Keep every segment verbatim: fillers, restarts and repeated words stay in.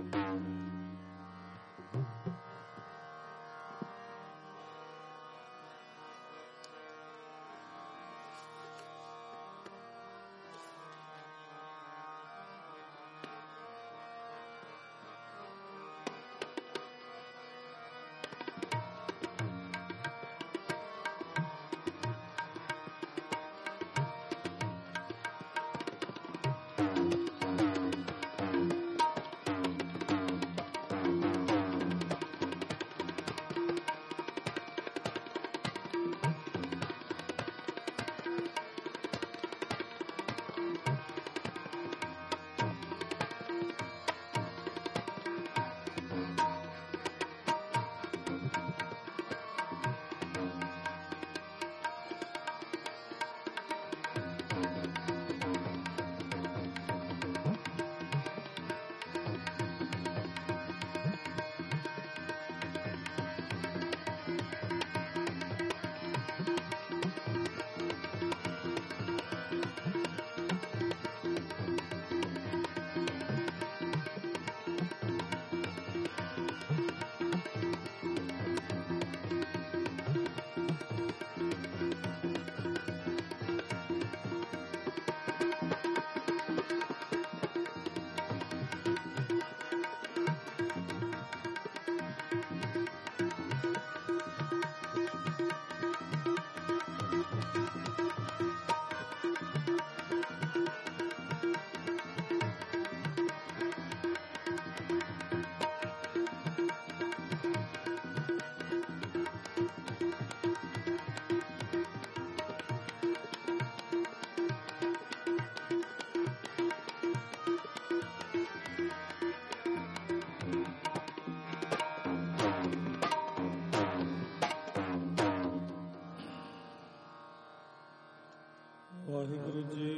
ਵਾਹਿਗੁਰੂ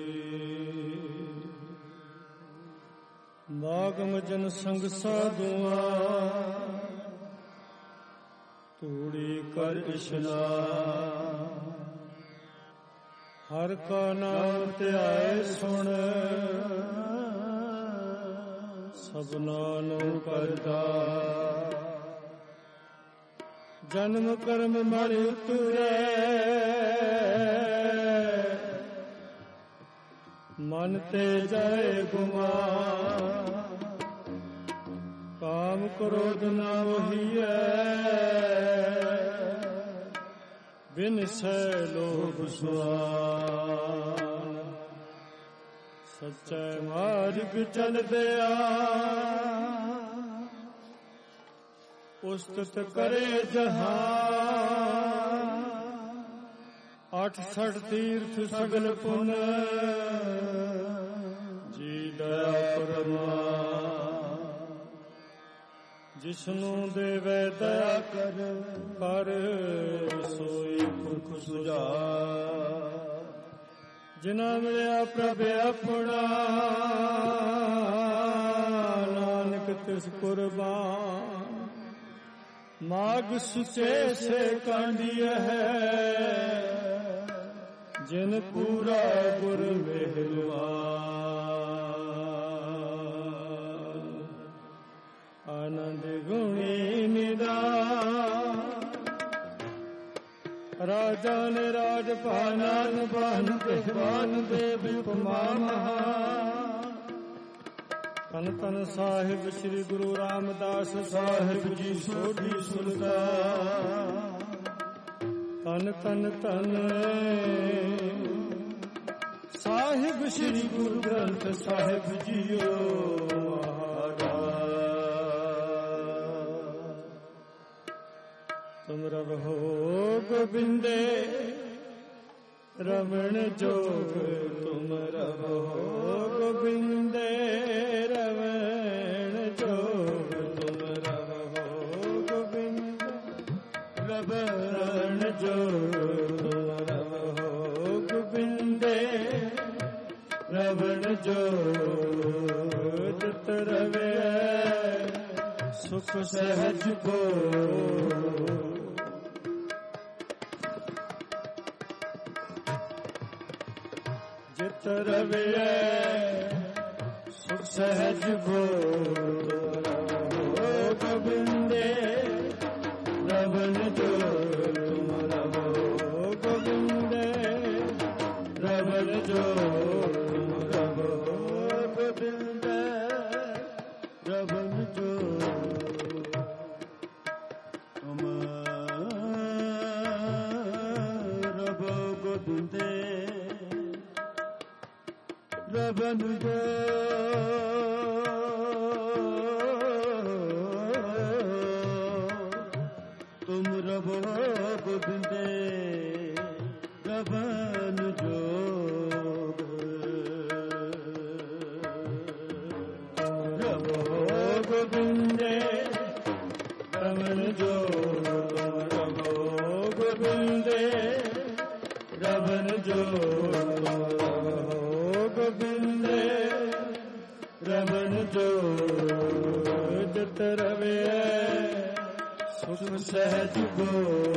ਜੀ। ਨਾਗਮ ਜਨ ਸੰਗ ਸਾਧੂਆਂ ਤੂੜੀ ਕਰ ਇਸ਼ਨਾਨ, ਹਰ ਕਾ ਨਾਮ ਧਿਆਏ ਸੁਣ ਸਭਨਾਂ ਨੂੰ ਕਰਦਾ। ਜਨਮ ਕਰਮ ਮਰ ਉਤਰੇ ਮਨ ਤੇ ਜਾਏ ਗੁਮਾਨ, ਕਾਮ ਕ੍ਰੋਧ ਨਾ ਵਹੀਐ ਬਿਨ ਸੈ ਲੋਭ ਸੁਆਨ। ਸੱਚੇ ਮਾਰਗ ਚਲਦਿਆ ਉਸਤਤ ਕਰੇ ਜਹਾਨ, ਅਠ ਸਠ ਤੀਰਥ ਸਗਲ ਪੁਨ ਜੀ ਦਇਆ ਪਰਮਾਨ। ਜਿਸਨੂੰ ਦੇਵੇ ਦਇਆ ਕਰ ਕਰ ਸੋਈ ਪੁਰਖ ਸੁਝਾਅ। ਜਿਨਾ ਮਿਲਿਆ ਪ੍ਰਭ ਆਪਣਾ ਨਾਨਕ ਤਿਸ ਕੁਰਬਾਨ। ਮਾਗ ਸੁਚੇ ਸੇ ਕਾਂਢੀ ਹੈ ਜਿਨ ਪੂਰਾ ਗੁਰ ਮਿਹਰਬਾਨ। ਆਨੰਦ ਗੁਣੀ ਨਿਦਾਨ ਰਾਜਾ ਨੇ ਰਾਜ ਭਾਨਨ ਬਨ ਪਹਿਵਾਨ ਦੇ ਵਿਪਮਾ ਮਹਾ। ਤਨ ਤਨ ਸਾਹਿਬ ਸ੍ਰੀ ਗੁਰੂ ਰਾਮਦਾਸ ਸਾਹਿਬ ਜੀ ਸੋਢੀ ਸੁਲਤਾਨ। ਤਨ ਤਨ ਤਨ ਸਾਹਿਬ ਸ੍ਰੀ ਗੁਰੂ ਗ੍ਰੰਥ ਸਾਹਿਬ ਜੀਓ ਮਹਾਰਾਜ। ਤੁਮ ਰਹੋ ਗੋਬਿੰਦੇ ਰਮਣ ਜੋਗ। ਤੁਮ ਰਹੋ ਗੋਬਿੰਦੇ ਰਮਣ ਜੋਗ। ਤੁਮ ਰਹੋ ਗੋਬਿੰਦ ਰਮਣ ਜੋਗ। ਤੁਮ ਰਹੋ ਗੋਬਿੰਦੇ ਰਮਣ ਜੋਗ। ਤਿਤ ਰਵੇ ਸੁਖ ਸਹਿਜ ਕੋ ਜਿਤ ਰਵੇ ਸੁਖ ਸਹਿਜ ਕੋ। गोविंदे रवन जो तुम रवो गोविंदे रवन जो तुम रवो गोविंदे रवन जो तुम रवो गोविंदे रवन जो तुम रवो गोविंदे रवन जोग रवो गोविंदे रवन जोग रवो गोविंदे रवन जोग गोविंदे रवन जोग जत रवे सुख सहज गो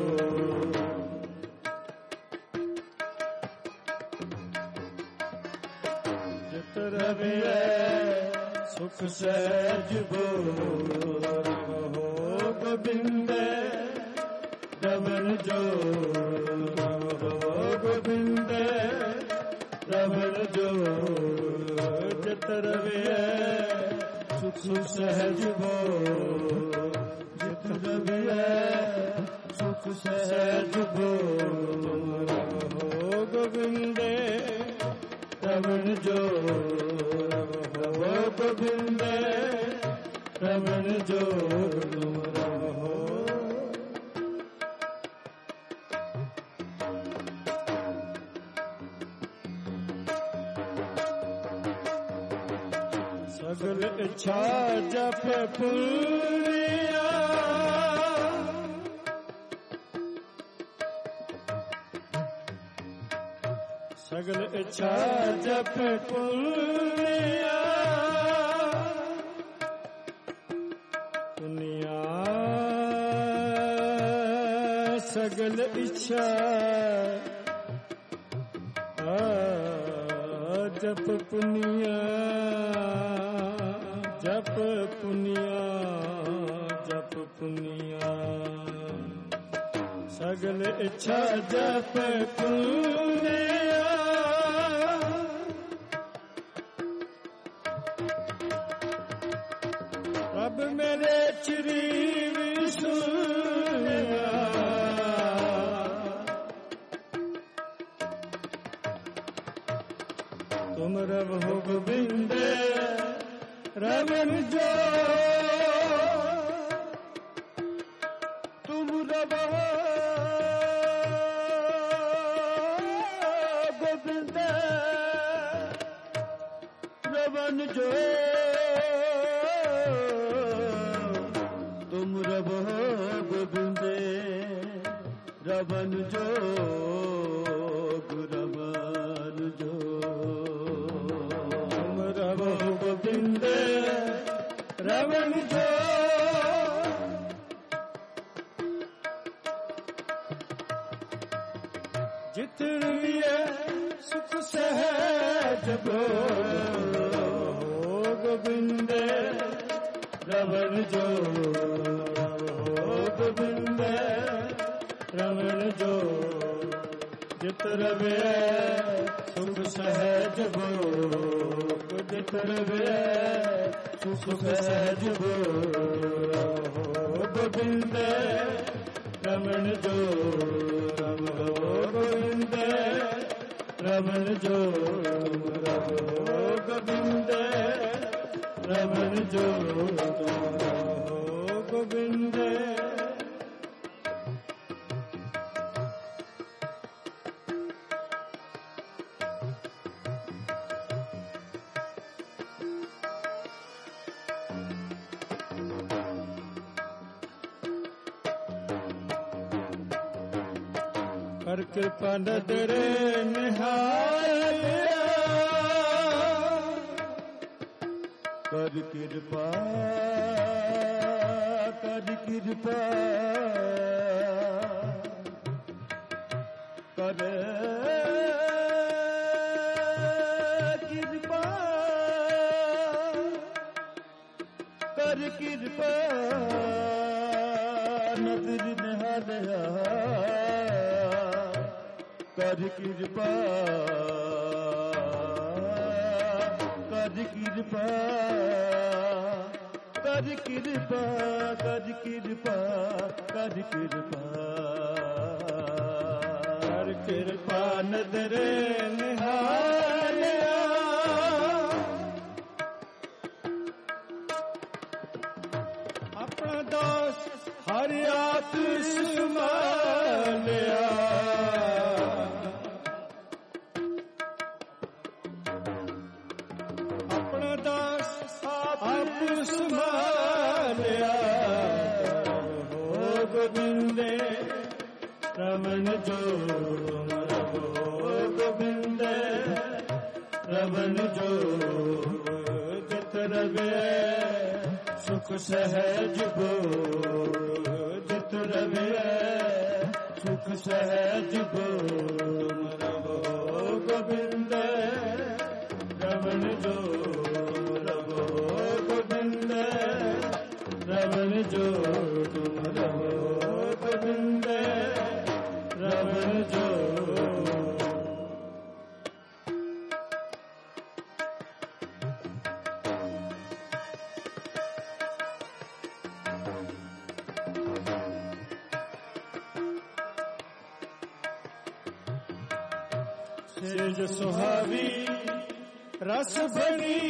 जत रवे सुख सहज गो रवो गोविंदे रवन जो रवो गोविंदे रवन जो जत रवे सुख सहज गो जत रवे सुख सहज गो रवो गोविंदे रवन जो रवो गोविंदे रवन जो रवो सगल इच्छा जप पुरिया सगल इच्छा जप पुरिया पुनिया सगल इच्छा जप पुनिया जप पुनिया जप पुनिया सगल इच्छा जप पुनिया रब मेरे चिरी विसुनिया तुम रब हो गोविंदे रवन जो तुम रब हो गोविंदे रवन जो तुम रब हो गोविंदे रवन जो रवन जो तुम रब हो गोविंदे रवन जो जितने सुख सहज गो गोविंदे रवन जो गोविंदे रवन जो जित रवे सुख सहज गो जित रवे सुख सहज गो गोविंदे रमण जो रवो गोविंदे रमण जो रवो गोविंदे रमण जो रवो गोविंदे कर कृपा नदरे निहालिया कर कृपा कर कृपा कर कृपा कर कृपा ਨਦਰ ਨਿਹਾਲਿਆ ਕਰ ਕਿਰਪਾ ਕਰ ਕਿਰਪਾ ਕਰ ਕਿਰਪਾ ਕਰ ਕਿਰਪਾ ਕਰ ਕਿਰਪਾ ਕਰ ਕਿਰਪਾ ਨਦਰ ਨਿਹਾਲਿਆ ਆਪਣਾ ਦਾਸ ਹਰ ਆਤਿਸ਼ ਸੰਭਾਲਿਆ ਆਪਣਾ ਦਾਸ ਆਪ ਸੰਭਾਲਿਆ ਹੋ ਗੋਬਿੰਦੇ ਰਮਨ ਜੋ ਗੋਬਿੰਦੇ ਰਮਨ ਜੋ ਜਿਤ ਰਵੇ ਸੁਖ ਸਹਿਜ ਬੋ ਜਿਤ ਰਵੇ ਸੁਖ ਸਹਿਜ ਬੋ ਰਵੋ ਗੋਬਿੰਦ ਰਮਨ ਜੋ ਰਵੋ ਗੋਬਿੰਦ ਰਮਨ ਜੋ ਤੁਮ ਰਵੋ ਗੋਬਿੰਦ ਰਮਨ ਜੋ ਸੇਜ ਸੁਹਾਵੀ ਰਸ ਬਣੀ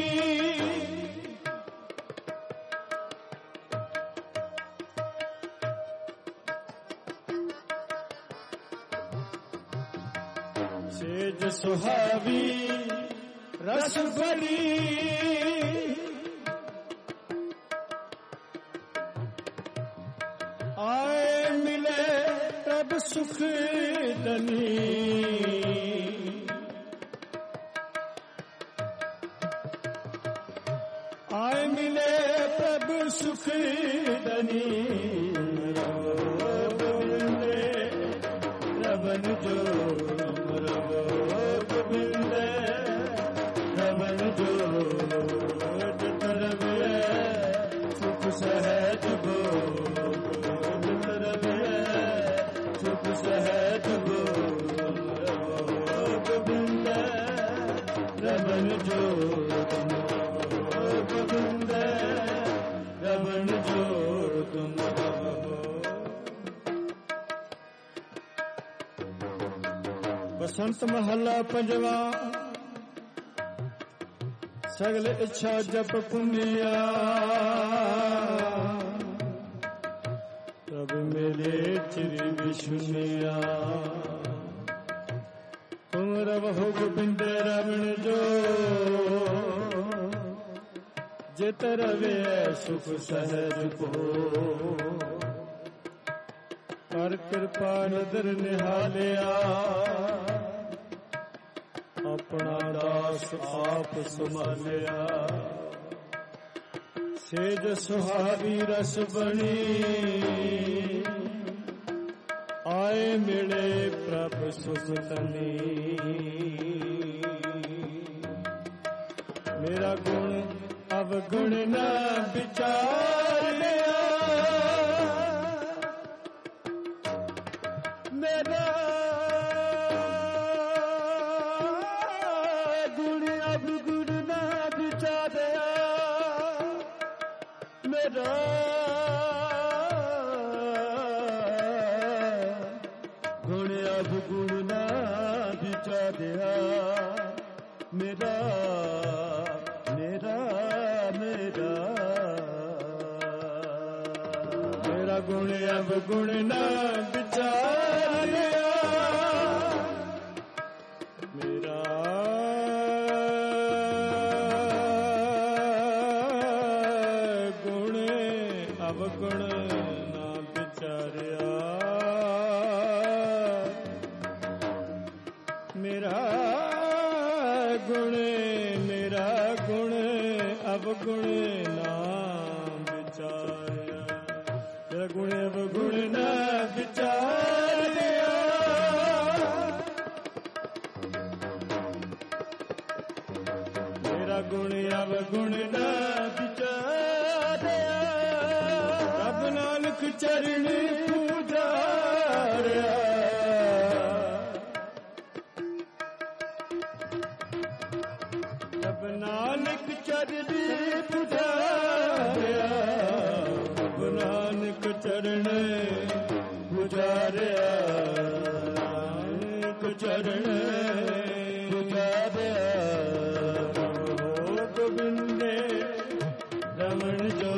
ਸੇਜ ਸੁਹਾਵੀ ਰਸ ਬਣੀ ਆਏ ਮਿਲੇ ਪ੍ਰਭ ਸੁਖ ਦਨੀ ਆਏ ਮਿਲੇ ਪ੍ਰਭ ਸੁਖ ਦਨੀ ਗੋਬਿੰਦੇ ਰਮਨ ਜੋ ਰਵੋ ਗੋਬਿੰਦੇ ਰਮਨ ਜੋ ਜਿਤ ਰਵੇ ਸੁਖ ਸਹਿਜ ਬੋ ਜਿਤ ਰਵੇ ਸੁਖ ਸਹਿਜ ਬੋ ਗੋਬਿੰਦੇ ਰਮਨ ਜੋ ਗੋਬਿੰਦ ਰਮਨ ਜੋ ਤੁਮ ਰਵੋ ਬਸੰਤ ਮਹੱਲਾ ਪੰਜਵਾ ਸਗਲ ਇੱਛਾ ਜਪ ਪੁੰਨਿਆ ਤਬ ਮੇਰੇ ਚਿਰ ਵਿਸ਼ੁਨਿਆ ਤੁਮ ਰਵੋ ਗੋਬਿੰਦ ਰਮਨ ਜੋ ਜਿਤ ਰਵੇ ਸੁਖ ਸਹਿਜ ਕੋ ਕਰ ਕਿਰਪਾ ਨਦਰ ਨਿਹਾਲਿਆ ਆਪਣਾ ਦਾਸ ਆਪ ਸੰਭਾਲਿਆ ਸੇਜ ਸੁਹਾਵੀ ਰਸ ਬਣੀ ਆਏ ਮਿਲੇ ਪ੍ਰਭ ਸੁਖ ਤਨੀ ਮੇਰਾ ਗੁਣ ਅਵਗੁਣ ਨਾ ਵਿਚਾਰਿਆ ਮੇਰਾ ਗੁਣ ਅਵਗੁਣ ਨਾ ਵਿਚਾਰਿਆ ਮੇਰਾ ਗੁਣ ਅਵਗੁਣ ਨਾ ਵਿਚਾਰਿਆ ਮੇਰਾ ਮੇਰਾ ਮੇਰਾ ਗੁਣ ਅਵਗੁਣ ਨਾ ਵਿਚਾਰਿਆ ਮੇਰਾ ਗੁਣ ਅਵਗੁਣ ਨਾ ਵਿਚਾਰਿਆ ਮੇਰਾ ਗੁਣ ਮੇਰਾ ਗੁਣ ਅਵਗੁਣ ਨਾ ਵਿਚਾਰਿਆ ਮੇਰਾ ਗੁਣ ਅਵਗੁਣ ਨਾ ਵਿਚਾਰਿਆ ਮੇਰਾ ਗੁਣ ਅਵਗੁਣ ਨਾ ਵਿਚਾਰਿਆ ਰੱਬ ਨਾਨਕ ਚਰਣੀ ਪੂਜਾਰਿਆ ਸਭ ਨਾਨਕ ਚਰਣੀ ਪੂਜਾਰਿਆ ਸਭ ਨਾਨਕ ਚਰਣੀ ਪੂਜਾਰਿਆ ਨਾਨਕ ਚਰਣੀ ਪੂਜਾਰਿਆ ਗੋਬਿੰਦੇ ਰਮਨ ਜੋ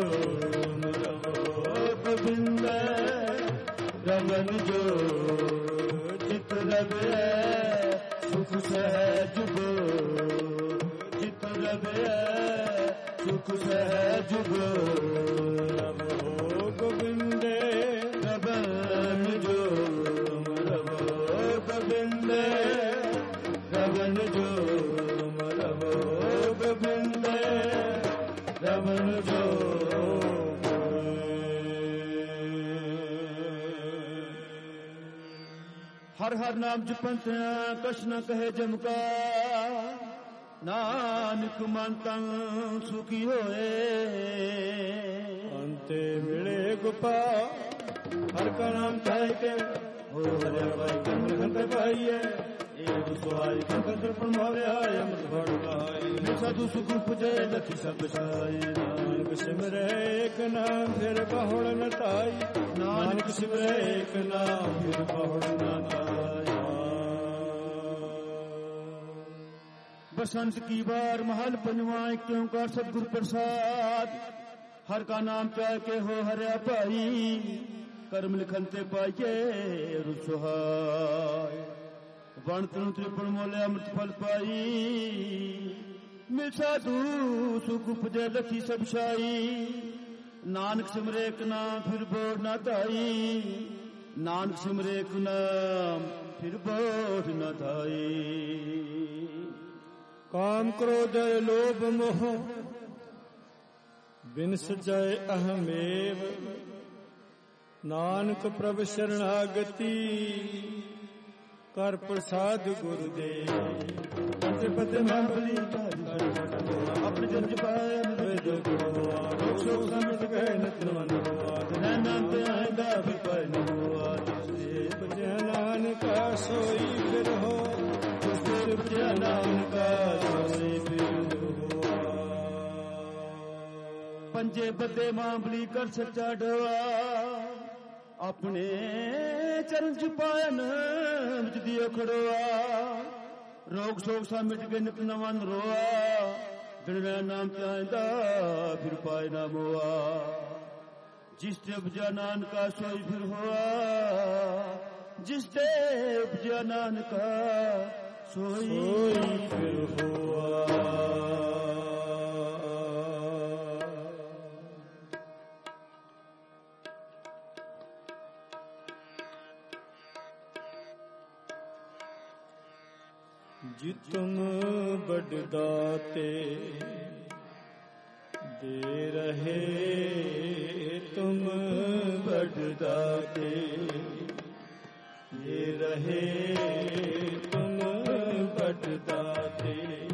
ਗੋਬਿੰਦ ਰਮਨ ਜੋ ਚਿਤ ਰਵਿਆ ਸੁਖ ਸਹਿਜ ਗੋ ਚਿਤ ਰਵਿਆ ਸੁਖ ਸਹਿਜ ਗੋ ਰਵੋ ਗੋਬਿੰਦ ਰਮਨ ਜੋ ਰਵੋ ਗੋਬਿੰਦ ਰਮਨ ਜੋ ਰਵੋ ਗੋਬਿੰਦ ਰਮਨ ਜੋ ਹਰ ਹਰ ਨਾਮ ਜਪੰਤ ਕਛ ਨ ਕਹੇ ਜਮਕਾ ਨਾਨਕ ਮਨ ਤਨ ਸੁਖੀ ਹੋਏ ਅੰਤੇ ਮਿਲੇ ਗੋਪਾਲ ਹਰ ਕਾ ਨਾਮ ਚਾਹੇ ਕੇ ਹੋ ਹਰਿਆ ਭਾਈ ਕੰਨ ਖੰਤ ਪਾਈਏ ਏਕ ਸੁਆਈ ਕੰਤ ਪਰਮਾਵਿਆ ਅਮਰ ਫੜ ਲਾਈ ਸਾਧੂ ਸੁਖ ਪੁਜੇ ਲਖੀ ਸਭ ਸਾਈ ਨਾਨਕ ਸਿਮਰੇ ਏਕ ਨਾਮ ਫਿਰ ਬਹੁੜ ਨ ਧਾਈ ਨਾਨਕ ਸਿਮਰੇ ਏਕ ਨਾਮ ਫਿਰ ਬਹੁੜ ਨ ਧਾਈ बसंत की बार महल पंजवाए क्यों का सतगुरु प्रसाद हर का नाम चाह के हो हरिया भाई कर्म लिखनते पाइये रुसहाय वण तनु त्रिपण मोले अमृत फल पाई मिल साधु सुख उपजे लखी सब शाई नानक सिमरे एक नाम फिर बोर न धाई नानक सिमरे एक नाम फिर बोर न धाई काम क्रोध लोभ मोह बिन सजाए अहमेव नानक प्रभ शरणागति कर प्रसाद गुरुदेव पते पते मांगली अपने जन पाए शोक समित कहे नित मन नाम ते आएगा फिर पाए बचे नानक सोई फिर हो पंजे बदे मांबली कर सच्चा डवा अपने चरण च पायन दियो खड़ोआ रोग शोक सा मिट के नित नवन रोआ बिन नाम चाहता फिर पाए ना मोआ जिस ते उपजा नानका सोई फिर हुआ जिस ते उपजा नानका सोई फिर हुआ जी तुम बड़ दाते दे रहे तुम बड़ दाते दे रहे तुम बड़ दाते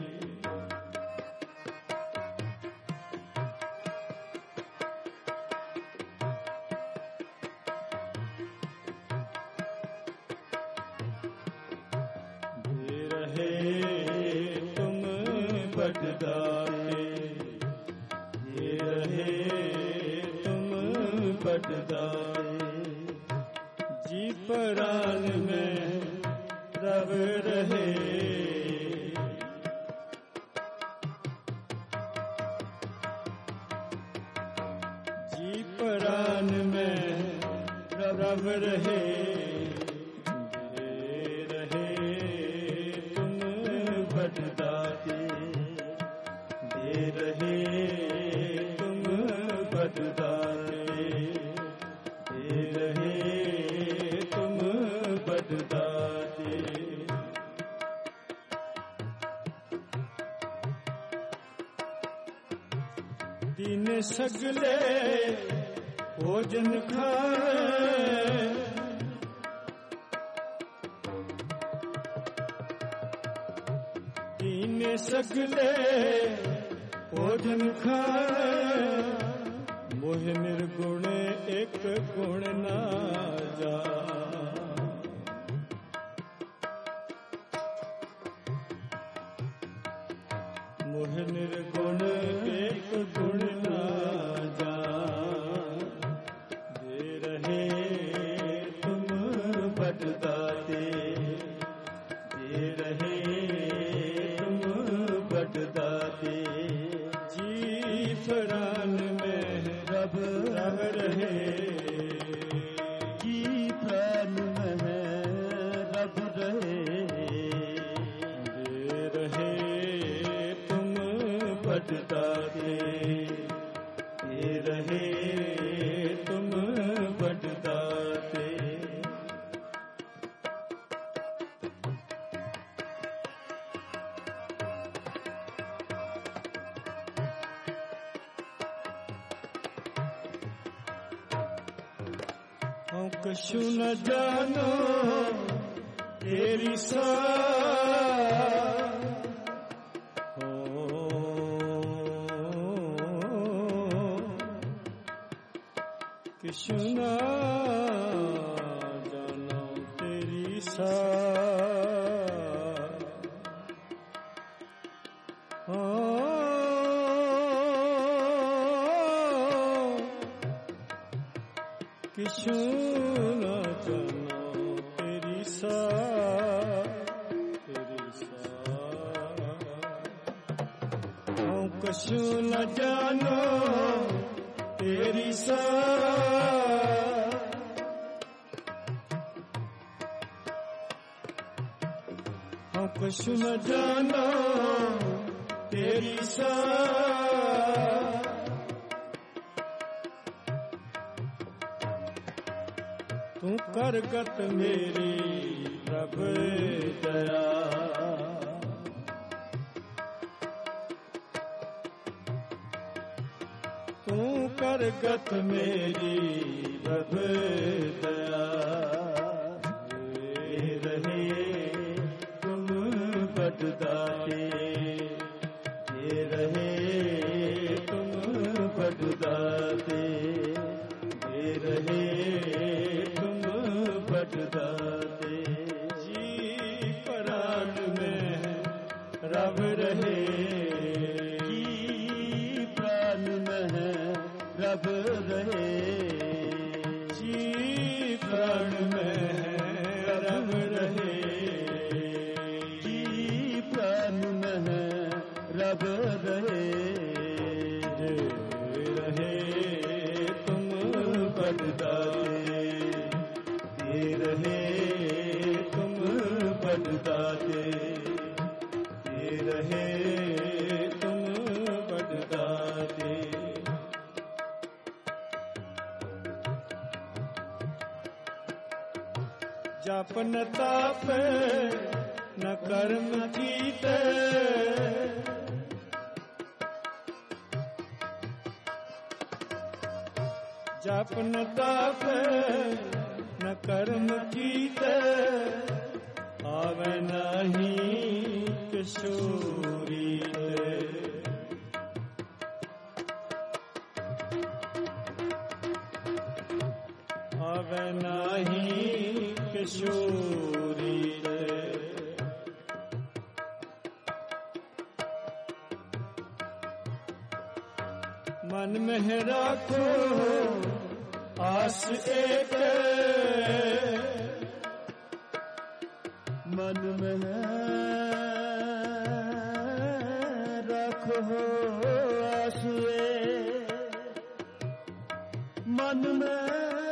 जी परान में रव रहे जी परान में रव रहे दे रहे तुम बददाते दे रहे तुम बददाते दे रहे तुम बददाते दिन सगले भोजन खाए दिन सगले भोजन खाए मोह निर्गुण एक गुण ना जा मोह निर्गुण एक गुण ना जा दे रहे तुम बटदाते दे रहे तुम बटदाते जी फरान में रब रब रहे जी प्राण में रब रहे दे रहे तुम बटदाते दे रहे तुम बटदाते हम कछु न जानो तेरी सा कछु न जानो तेरी सा कछु न जानो तेरी सा तेरी सा हम कछु न जानो तेरी सा हम कछु न जानो तेरी सा तू करगत मेरी रब दया तू करगत मेरी रब दया दे रहे तुम बटदाते दे रहे तुम बटदाते दे रहे तुम बटदाते जी प्राण में रब रहे जी प्राण में रब रहे जी प्राण में रब रहे जी प्राण में रब रहे दे रहे तुम बटदाते दे रहे तुम बटदाते दे रहे तुम बटदाते जप न ताप न कर्म कीते जप न ताप न कर्म कीते आवे नहीं किशोरी आवे नहीं किशोरी मन में राखो आस एक मन में रखो आंसुए मन में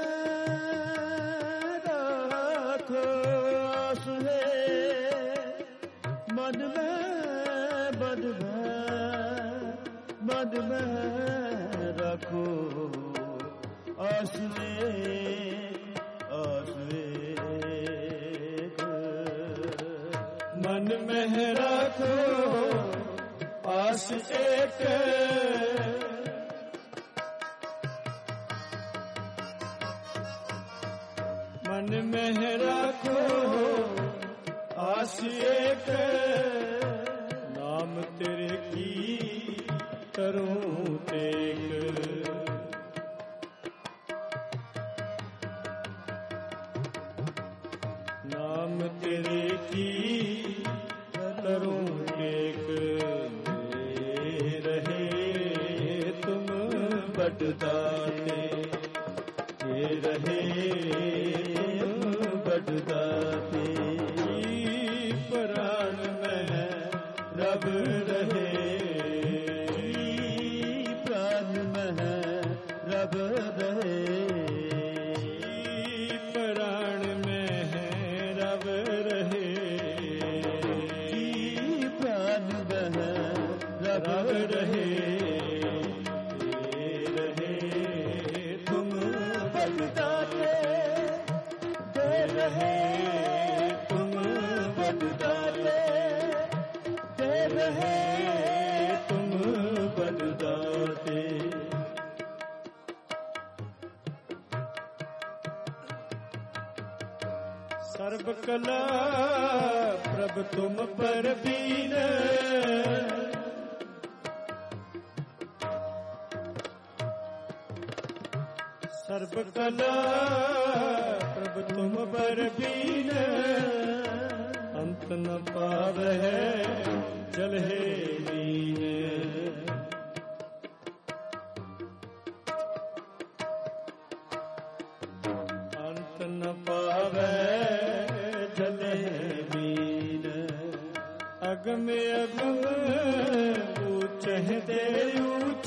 रखो आंसुए मन में बद मन में रखो आंसुए आंसुए मन में रखो आस एक मन में रखो आस एक नाम तेरे की करूं टेक बड़दाते ये रहे बड़दाते प्राण में रब रहे प्राण में रब रहे प्राण में रब रहे प्राण में रब रहे रहे तुम बड़दाते दे रहे तुम बड़दाते दे रहे तुम बड़दाते सर्व कला प्रभ तुम पर बीन सर्व कला प्रभ तुम पर बीन अंत न पावे जल है लीन अंत न पावे जल है लीन अगम अगम ऊंच दे ऊंच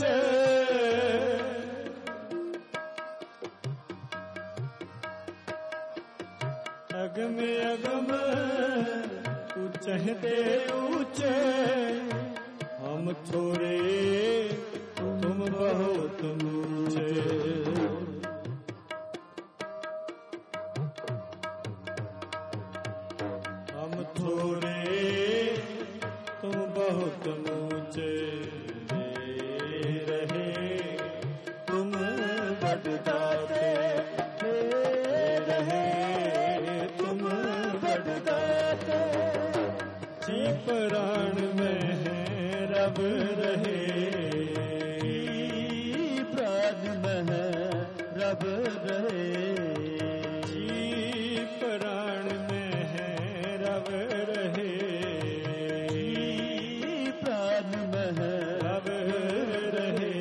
अगम अगम ऊंचते ऊंचे हम थोड़े तुम बहुत ऊंचे हम थोड़े तुम बहुत ऊंचे रहे तुम बड़दाते रहे जी प्राण में है रब रहे प्राण में रब रहे जी प्राण में है रब रहे प्राण में रब रहे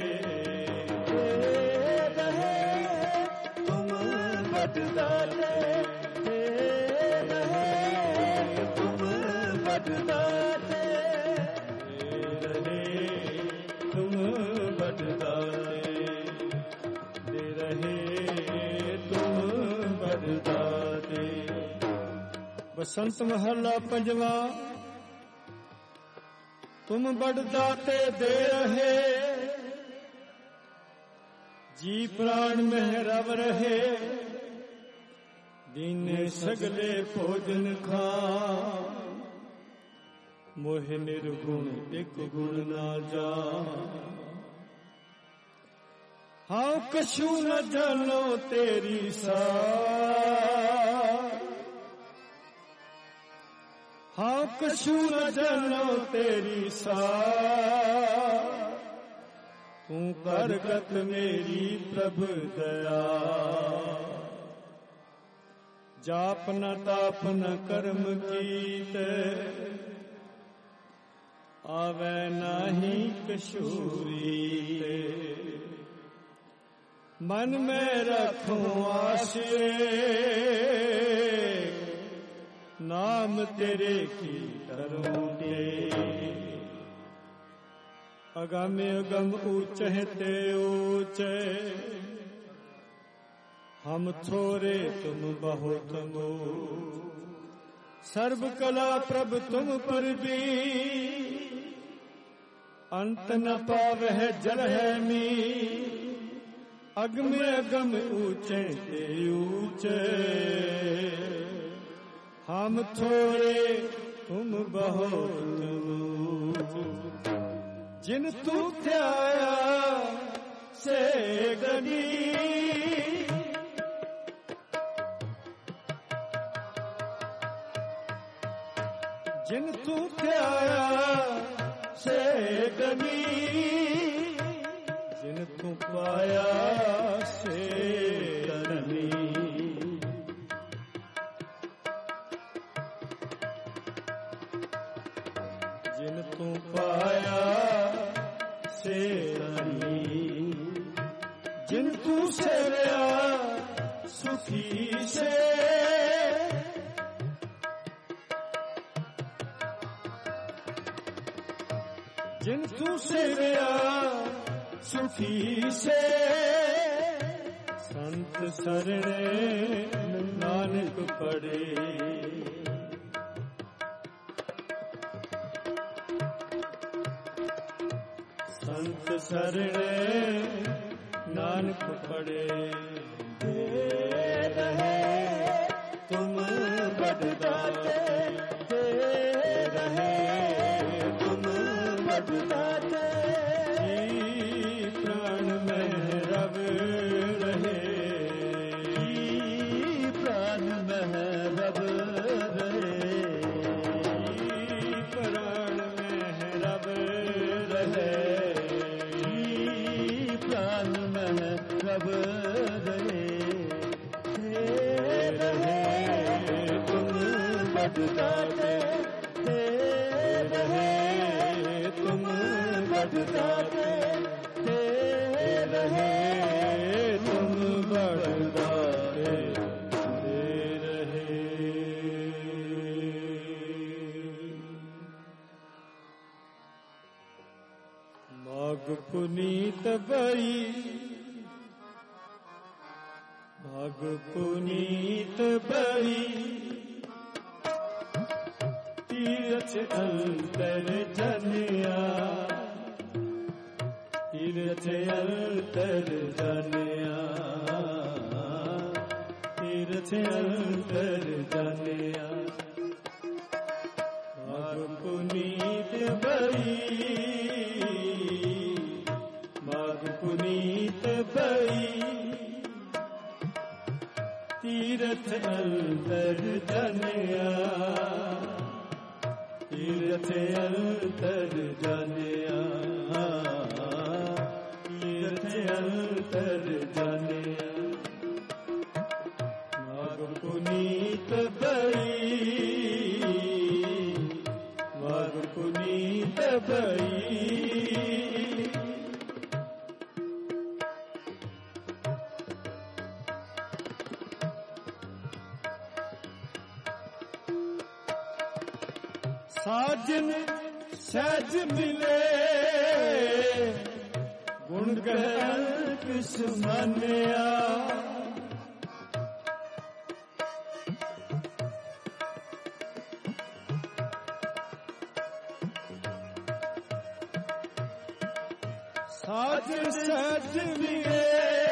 रहे तुम बड़दाते बड़दाते रहे तुम बड़दाते दे रहे तुम बड़दाते बसंत महला पंजवा तुम बड़दाते दे रहे जी प्राण में रब रहे दीने सगले भोजन खा मोह निर्गुण एक गुण ना जा हाँ कछु न जानो तेरी सा हाँ कछु न जानो तेरी सा तू करगत मेरी प्रभु दया जाप न ताप न कर्म कीत आवे नाही कशूरी मन में रखूं आशे नाम तेरे की करूं दे अगम अगम ऊंचते ऊंचे हम थोड़े तुम बहुत मो सर्व कला प्रभ तुम पर भी अंत न पावह जल है मी अगम अगम ऊंचे ते ऊंचे हम थोड़े तुम बहुत जिन तू ध्याया से गनी जिन तू ध्याया से गनी जिन तू पाया से गनी जिन तू पाया से गनी से जिनतू सेवया सुखी से संत सरणे नानक पड़े संत सरणे नानक पड़े दे रहे तुम बददाते दे रहे तुम बददाते जी प्राण में रब रहे जी प्राण में रब रहे प्राण में रब रहे जी प्राण में रब रहे दे रहे तुम बददाते दे रहे तुम बददाते दे रहे तुम बददाते दे रहे माघ पुनीत बई माघ पुनीत बई तीरथ अंतर जनिया तीरथ अंतर जनिया तीरथ अंतर जनिया माघ पुनीत बई माघ पुनीत बई तीरथ अंतर जनिया तीरथ अंतर जनिया तीरथ अंतर जनिया माघ पुनीत बई माघ पुनीत बई साजन सहज मिले गुण गहन किस मान्या साजन सहज मिले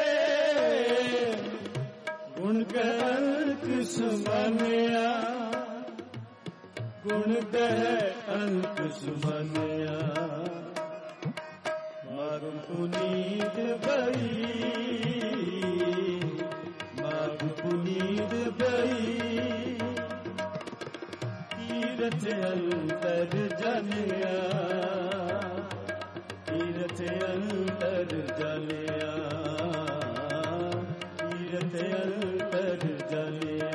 गुण गहन किस मान्या गुण दह अंक सुमनिया माघ पुनीत बई माघ पुनीत बई तीरथ अंतर जनिया तीरथ अंतर जनिया तीरथ अंतर जनिया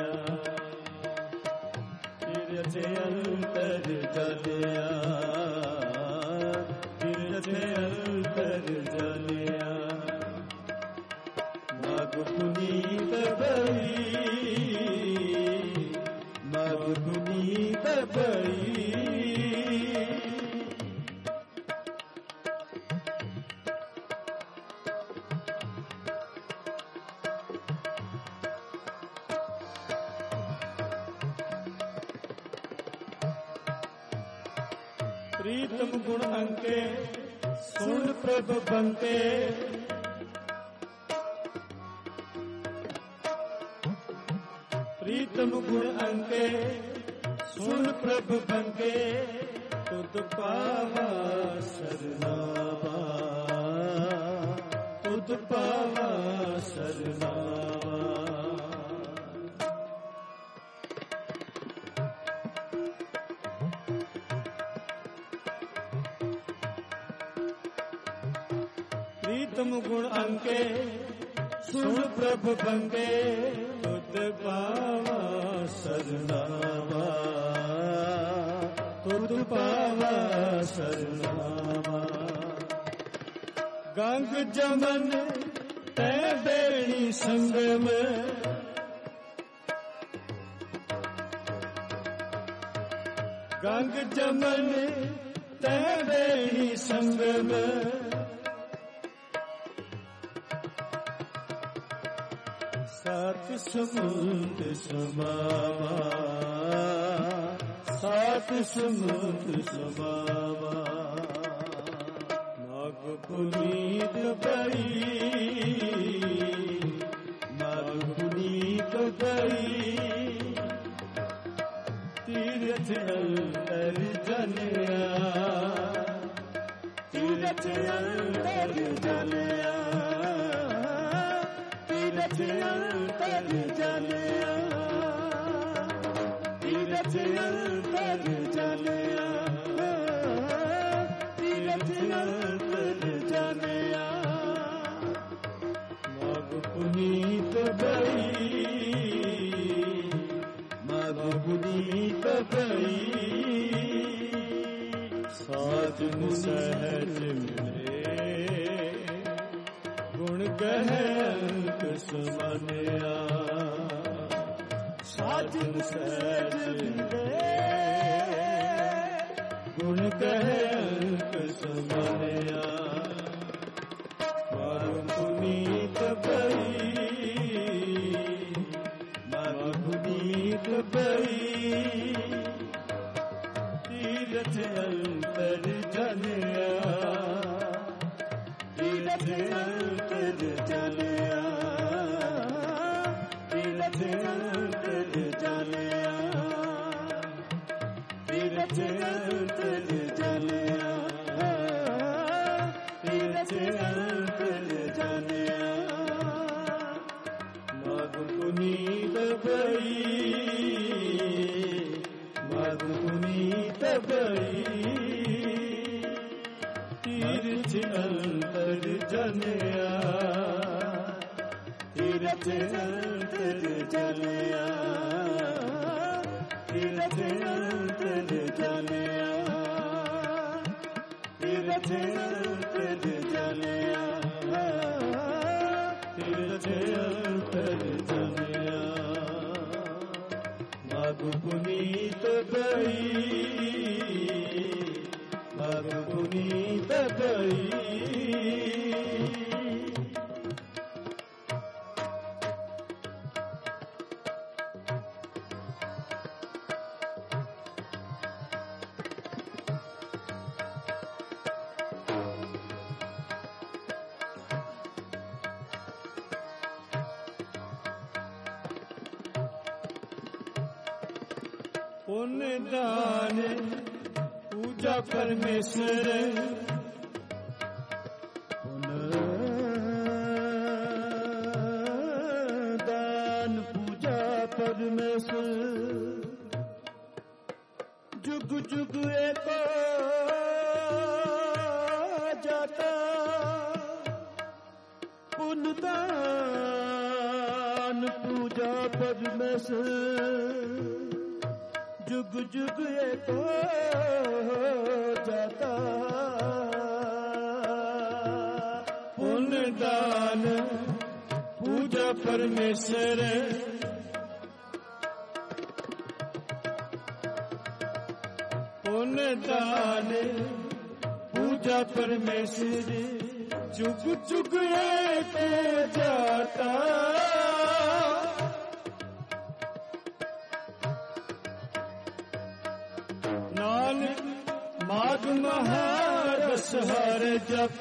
तीरथ अंतर जनिया तीरथ अंतर जनिया माघ पुनीत बई माघ पुनीत बई प्रीतम गुण अंके सुन प्रभ बंके प्रीतम गुण अंके सुन प्रभ बंके तुद पावा सरनावा तुद पावा सरनावा प्रीतम गुण अंके सुन प्रभ बंगे तुद पावा सरनावा तुद पावा सरनावा गंग जमन तै बेणी संगम ਗੰਗ ਜਮਨ ਤੇਰੇ ਹੀ ਸੰਗਮ ਸਤ ਸਮੁੰਦ ਸਮਾਵਾ ਸਤ ਸਮੁੰਦ ਸਮਾਵਾ ਮਗ ਪੁਨੀਤ ਬਈ ਮਗ ਪੁਨੀਤ ਬਈ ਤੀਰਥ ਅੰਦਰ ਜਨਿਆ ਤੀਰਥ ਅੰਦਰ ਜਨਿਆ ਤੀਰਥ ਅੰਦਰ ਜਨਿਆ ਤੀਰਥ ਅੰਦਰ ਜਨਿਆ ਤੀਰਥ ਅੰਦਰ ਜਨਿਆ ਮਗ ਪੁਨੀਤ ਬਈ ਮਗ ਪੁਨੀਤ ਬਈ ਸਾਜਨ ਸਹਿਜ ਮਿਲੇ ਗੁਣ ਗਹਿ ਅੰਕ ਸਮਾਨਿਆ ਸਾਜਨ ਸਹਿਜ ਮਿਲੇ ਗੁਣ ਗਹਿ ਅੰਕ ਸਮਾਨਿਆ ਮਗ ਪੁਨੀਤ ਬਈ ਮਗ ਪੁਨੀਤ ਬਈ ਤੀਰਥ ਅੰਤਰ ਜਨਿਆ ਤੀਰਥ ਅੰਤਰ ਜਨਿਆ ਤੀਰਥ ਅੰਤਰ ਜਨਿਆ ਤੀਰਥ ਅੰਤਰ ਜਨਿਆ ਤੀਰਥ ਅੰਤਰ ਜਨਿਆ ਮਗ ਪੁਨੀਤ ਬਈ ਮਗ ਪੁਨੀਤ ਬਈ ਤੀਰਥ ਅੰਤਰ ਜਨਿਆ ਤੀਰਥ ਅੰਤਰ ਜਨਿਆ ਤੀਰਥ ਅੰਤਰ ਜਨਿਆ ਤੀਰਥ ਅੰਤਰ ਜਨਿਆ ਤੀਰਥ ਅੰਤਰ ਜਨਿਆ ਮਗ ਪੁਨੀਤ ਬਈ ਮਗ ਪੁਨੀਤ ਬਈ ਪੁੰਨ ਦਾਨ ਪੂਜਾ ਪਰਮੇਸ਼ਰ ਪੁੰਨ ਦਾਨ ਪੂਜਾ ਪਰਮੇਸ਼ਰ ਜੁਗ ਜੁਗ ਏਕੋ ਜਾਤਾ ਪੁੰਨ ਦਾਨ ਪੂਜਾ ਪਰਮੇਸ਼ਰ जुग जुग एको जाता पुण्य दान पूजा परमेश्वर पुण्य दान पूजा परमेश्वर जुग जुग एको जाता माघ महारस हर जप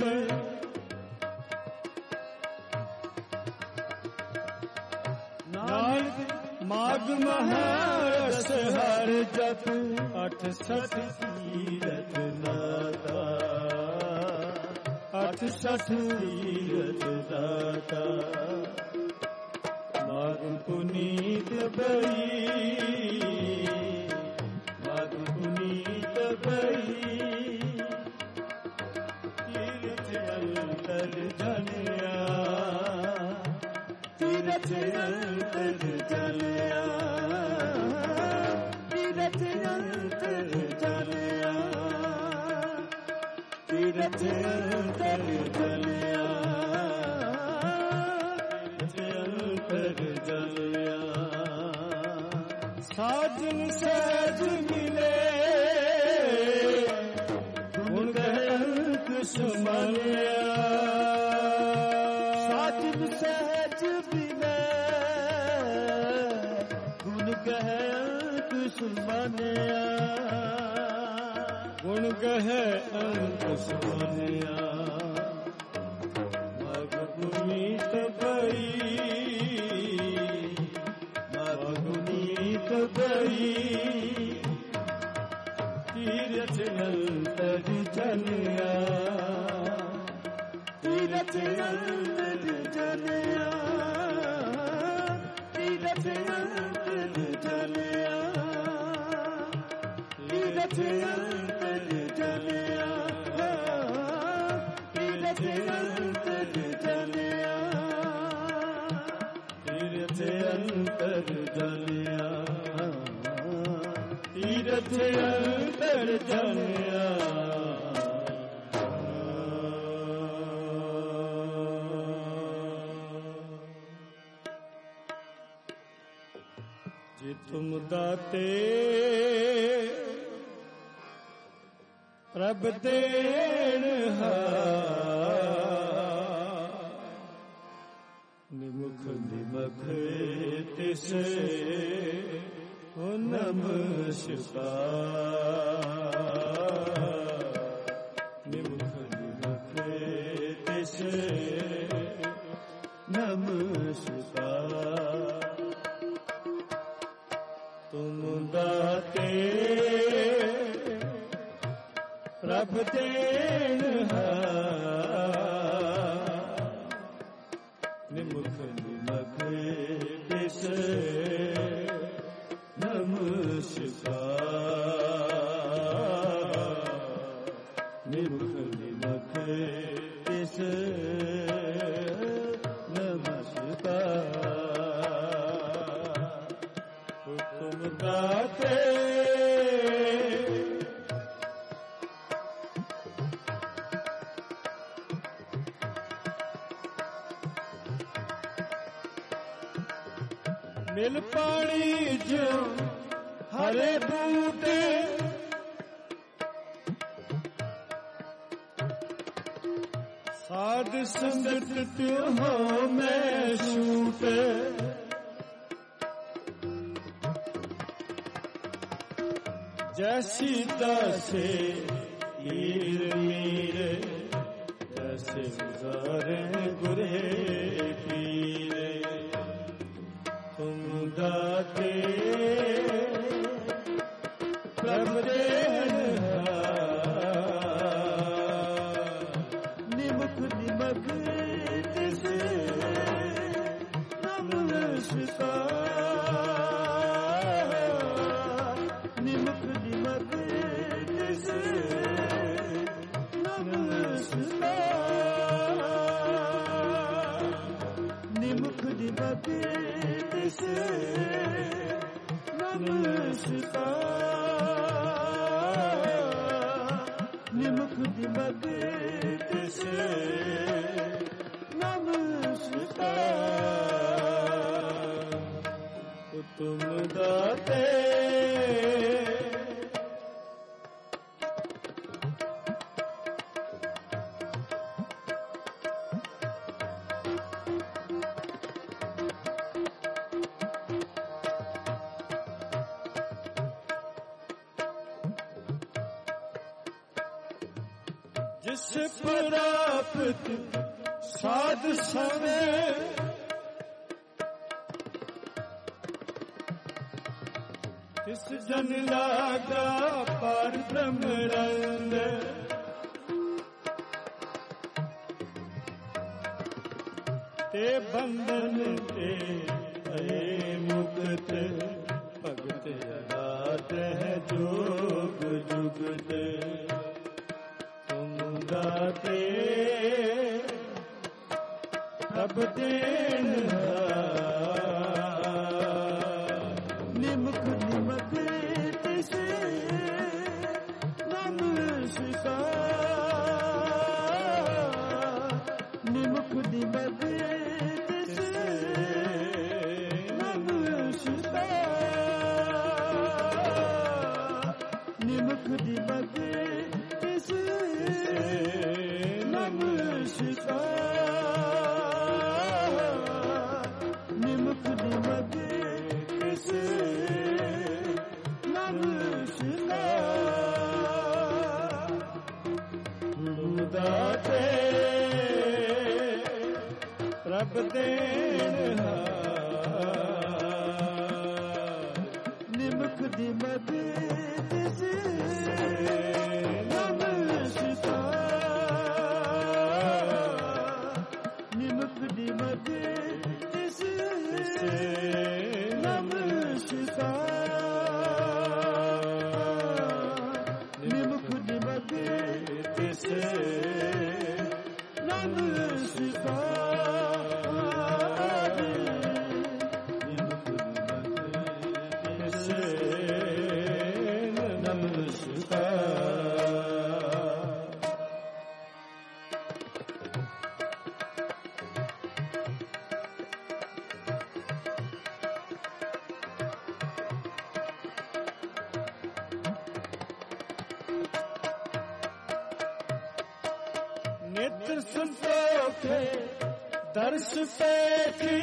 नानक माघ महारस हर जप अठ सठ तीरथ नाता अठ सठ तीरथ नाता माघ पुनीत बई माघ पुनीत बई तीरथ अंतर जलिया तीरथ अंतर जलिया तीरथ अंतर जलिया तीरथ अंतर जलिया साजन सहज मिले ਸੁਮਨਿਆ ਸਾਜਨ ਸਹਿਜ ਬਿਨੈ ਗੁਣ ਕਹੈ ਅੰਤ ਸੁਮਨਿਆ ਗੁਣ ਕਹੈ ਅੰਤ ਸੁਮਨਿਆ ਮਗ ਗੁਨੀਤ ਭਈ ਮਗ ਗੁਨੀਤ ਭਈ ਤੀਰਥ ਅੰਤਰ ਜਨਿਆ ਤੀਰਥ ਅੰਤਰ ਜਨਿਆ ਤੀਰਥ ਅੰਤਰ ਜਨਿਆ ਤੀਰਥ ਅੰਤਰ ਜਨਿਆ ਤੀਰਥ ਅੰਤਰ ਜਨਿਆ ਤੀਰਥ ਅੰਤਰ ਜਨਿਆ ਤੀਰਥ ਅੰਤਰ ਜਨਿਆ ਜੇ ਤੁਮ ਦਾਤੇ ਪ੍ਰਭ ਦੇਣਹਾਰ ਨਿਮੁਖ ਨਿਮਖ ਤਿਸ ਹੋ ਨਮਸਕਾਰ ਨਿਮੁਖ ਨਿਮਖ ਤਿਸ ਨਮਸਕਾਰ ਤੁਮ ਦਾਤੇ ਪ੍ਰਭ ਦੇਣਹਾਰ ਨਿਮੁਖ ਨਿਮਖ ਤਿਸ ਨਮਸਕਾਰ ਨਿਮੁਖ ਨਿਮਖ ਤਿਸ ਨਮਸਕਾਰ ਤੁਮ ਦਾਤੇ ਮਿਲ ਪਾਣੀ ਜੋ ਹਰੇ ਬੂਟੇ ਸਾਧ ਸੰਗਤ ਤਿਉ ਹੋ ਮੈਂ ਛੂਟ ਜੈਸੀ ਤਸੇ ਹੀਰ ਮੀਰ ਜੈਸੇ ਗੁਜ਼ਾਰੇ ਗੁਰੇ ਪੀਰੇ ਤੁਮ ਦਾਤੇ ਪ੍ਰਭ ਦੇਣਹਾਰ ਨਿਮਖ ਨਿਮਖ ਤਿਸ ਨਮਸਕਾਰ ਨਿਮਖ ਨਿਮਖ ਤਿਸ ਨਮਸਕਾਰ ਨਿਮਖ ਨਿਮਖ ਤਿਸ ਨਮਸਕਾਰ ਨਿਮਖ ਨਿਮਖ ਤਿਸ ਨਮਸਕਾਰ ਤੁਮ ਦਾਤੇ ਜਿਸ ਪ੍ਰਾਪਤ ਸਾਧ ਸੰਗੇ ਤਿਸ ਜਨ ਲਾਗਾ ਪਰ ਬ੍ਰਹਮ ਰੰਗ ਤੇ ਬੰਧਨ ਤੇ ਅਏ ਮੁਕਤ ਭਗਤ ਅਗਾਤ ਹੈ ਜੋਗ ਜੁਗਤ ਤੁਮ ਦਾਤੇ ਪ੍ਰਭ ਦੇਣਹਾਰ ਨਿਮਖ ਨਿਮਖ ਤਿਸ ਨਮਸਕਾਰ ਨਿਮਖ ਨਿਮਖ ਤਿਸ ਨਮਸਕਾਰ ਨਿਮਖ ਨਿਮਖ ਤਿਸ ਨਿਮਕ ਨਿਮਕ ਤਿਸ ਨਮਸਕਾਰ। ਤੁਮ ਦਾਤੇ ਪ੍ਰਭ ਦੇਣਹਾਰ, ਨਿਮਕ ਨਿਮਕ ਤਿਸ ਨਮਸਕਾਰ। ਨਿਮਕ ਨਿਮਕ ਤਿਸ ਨਮਸਕਾਰ। ਨਿਮਕ ਨਿਮਕ ਤਿਸ ਨਮਸਕਾਰ। ਨਿਮਕ ਨਿਮਕ ਤਿਸ ਨਿਤ ਸੰਤੋਖੇ ਦਰਸ ਪੇਖੀ,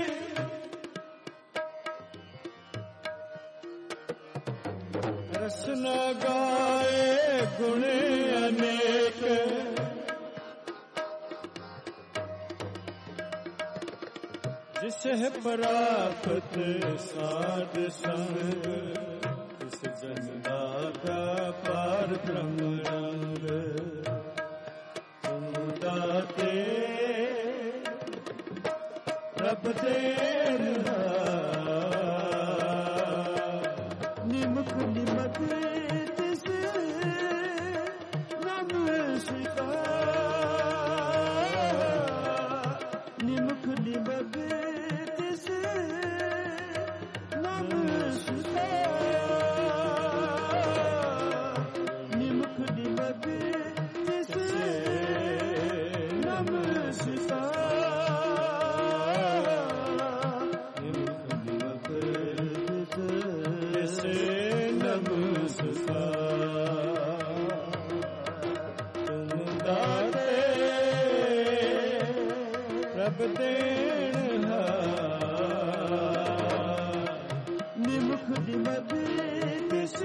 ਰਸਨਾ ਗਾਏ ਗੁਣ ਅਨੇਕ। ਜਿਸ ਹੈ ਪ੍ਰਾਪਤ ਸਾਧ ਸੰਗ, ਤਿਸ ਜਨ ਦਾਤਾ ਪਾਰ ਬ੍ਰਹਮ ਰੰਗ। ਦਾਤੇ ਪ੍ਰਭ ਦੇਣਹਾਰ, ਨਿਮਕ ਨਿਮਕ ਤਿਸ ਨਮਸਕਾਰ। ਨਿਮਕ ਨਿਮਕ ਤਿਸ ਨਮਸਕਾਰ। ਨਿਮਕ ਨਿਮਕ ਤਿਸ ਪ੍ਰਭ ਦੇਣਹਾਰ, ਨਿਮਕ ਨਿਮਕ ਤਿਸ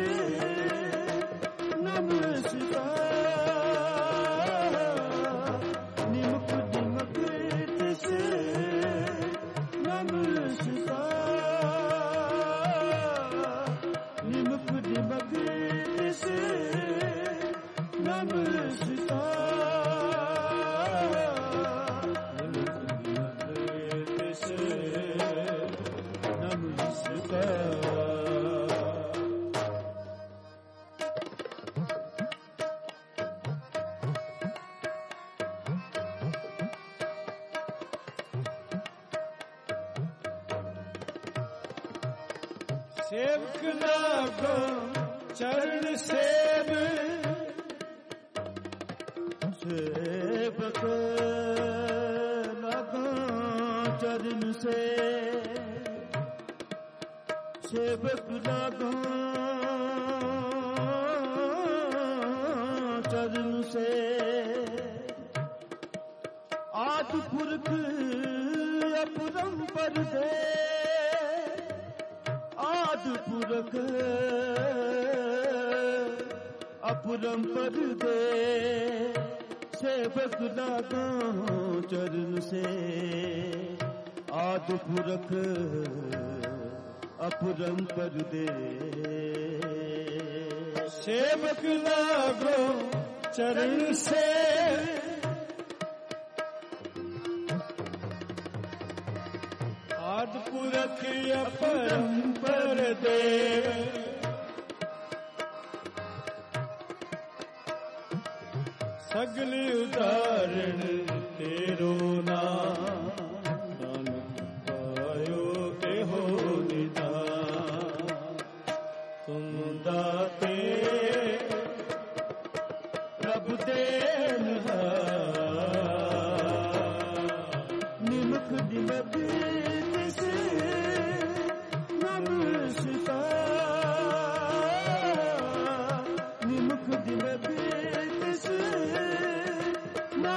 ਨਮਸਕਾਰ। ਨਿਮਕ ਨਿਮਕ ਤਿਸ ਨਮਸਕਾਰ। ਨਿਮਕ ਨਿਮਕ ਤਿਸ ਸੇਵਕ ਲਾਗੋ ਚਰਨ ਸੇਵ, ਸੇਵਕ ਲਾਗੋ ਚਰਨ ਸੇਵ। ਸੇਵਕ ਲਾਗੋ ਚਰਨ ਸੇਵ। ਆਦਿ ਪੁਰਖ ਅਪਰੰਪਰ ਦੇ, ਆਦਿ ਪੁਰਖ ਅਪਰੰਪਰ ਦੇ। ਸੇਵਕ ਲਾਗੋ ਚਰਨ ਸੇ, ਆਦਿ ਪੁਰਖ ਅਪਰੰਪਰ ਦੇ। ਸੇਵਕ ਲਾਗੋ ਚਰਨ ਸੇ, ਆਦਿ ਪੁਰਖ ਅਪਰੰਪਰ ਦੇ। ਸਗਲ ਉਦਾਹਰਣ ਤੇਰੋ ਨਾਮ, ਨਾਨਕ ਪਾਇਓ ਇਹੋ ਨਿਦਾਨ। ਤੁਮ ਦਾਤੇ ਪ੍ਰਭ ਦੇਣਹਾਰ, ਨਿਮਕ ਨਿਮਕ ਤਿਸ ਨਮਸਕਾਰ। ਨਿਮਕ ਨਿਮਕ ਤਿਸ ਨਮਸਕਾਰ।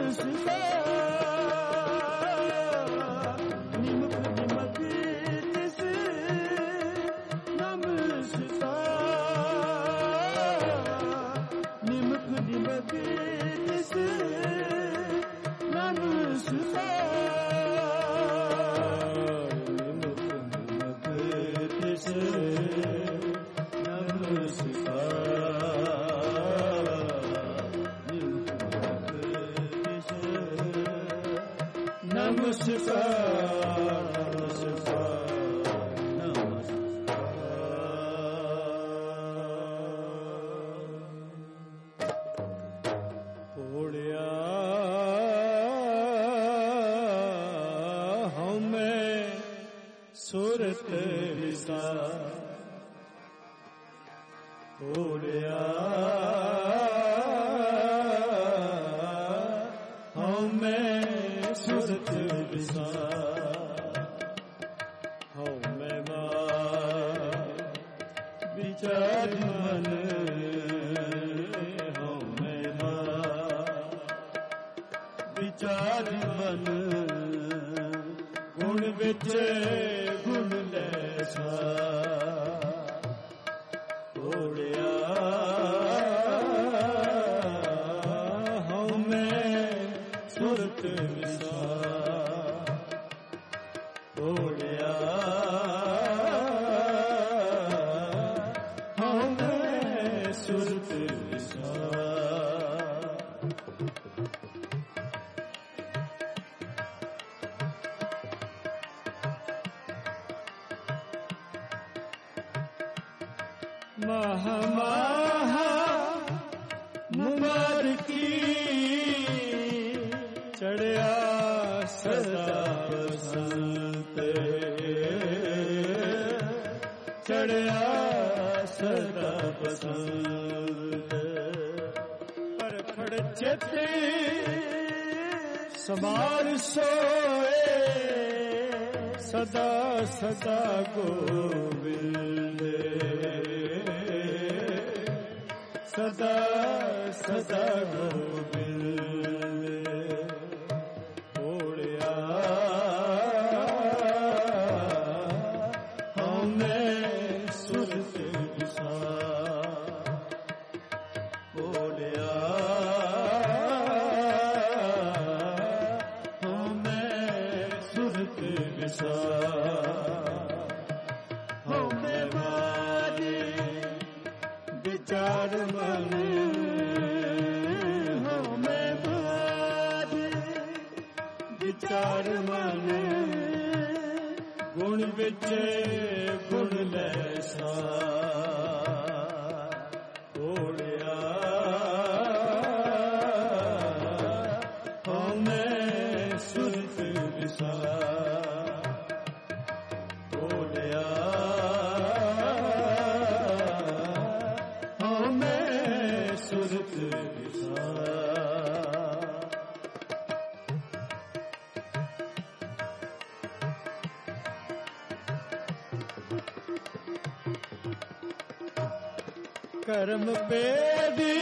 ਕਰਮ ਪੇਦੀ